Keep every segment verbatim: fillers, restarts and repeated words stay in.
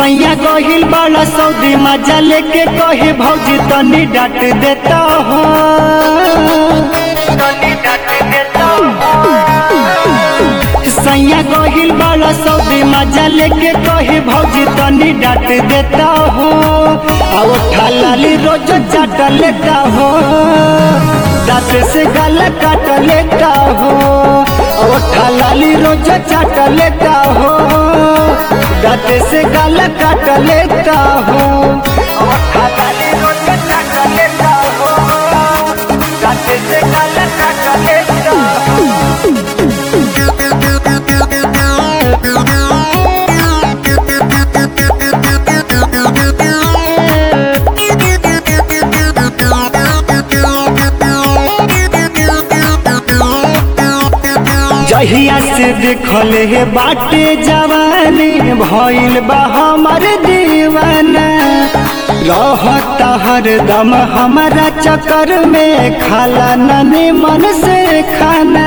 सैया गहिल बड़ा सऊदी मजा लेके कहे भौजी तनी डांट देता हो सैया गहिल बड़ा सऊदी मजा लेके कहे भौजी तनी डांट देता हो आओ ठालाली रोज चाट लेता हो दांत से गला काट लेता हो आओ ठालाली रोज चाट लेता हो दांत से गला काट लेता हो आओ ठालाली रोज चाट लेता हो दांत से गला काट लेता हो। जहिया से देखल हे बाटे जवानी भइल बा हमर दीवाना रहता हरदम हमारा चक्कर में खाला नने मन से खाना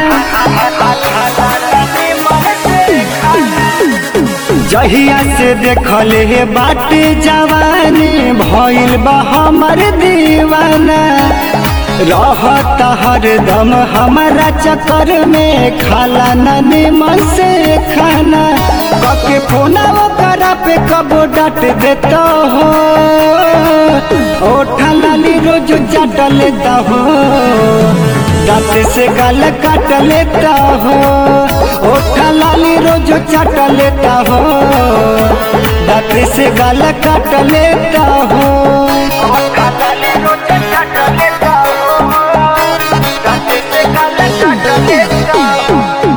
जहिया से देखल हे बाटे जवानी भइल बा हमर दीवाना रहता हरदम हमारा चक्कर में खाला नने मन से खाना कके फोना करा पे कबो डांट देता हो ओ ठालाली रोज चाट लेता हो दांत से गाल काट लेता हो ओ ठालाली रोज चाट लेता हो दांत से गाल काट लेता हो ओ ठालाली रोज चाट लेता हो दांत से गाल काट लेता हो।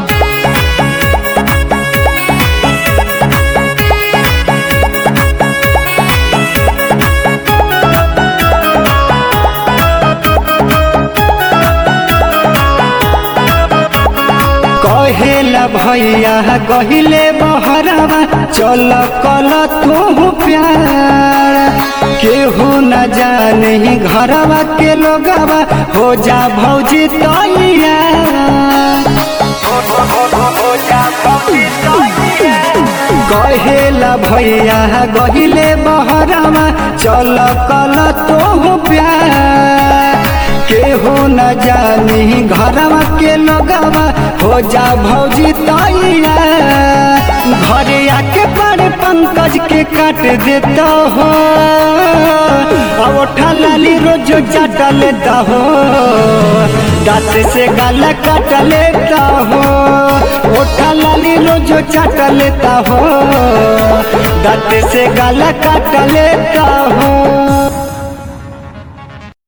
कहेला भैया कहिले बहरावा चल कल तू प्यार केहू न जाने घरवा के लोगवा हो जा भौजी तैया कहेला भैया कहिले बहरावा चल कल तू प्यार केहू न जानी घरवा के लोगवा हो जा भौजी तैया घरे आके बड़े पंकज के काट देता हो और ठालाली रोज चाट लेता हो दांत से गाला काट लेता हो ओ ठालाली रोज चाट लेता हो दांत से गाला काट लेता हो।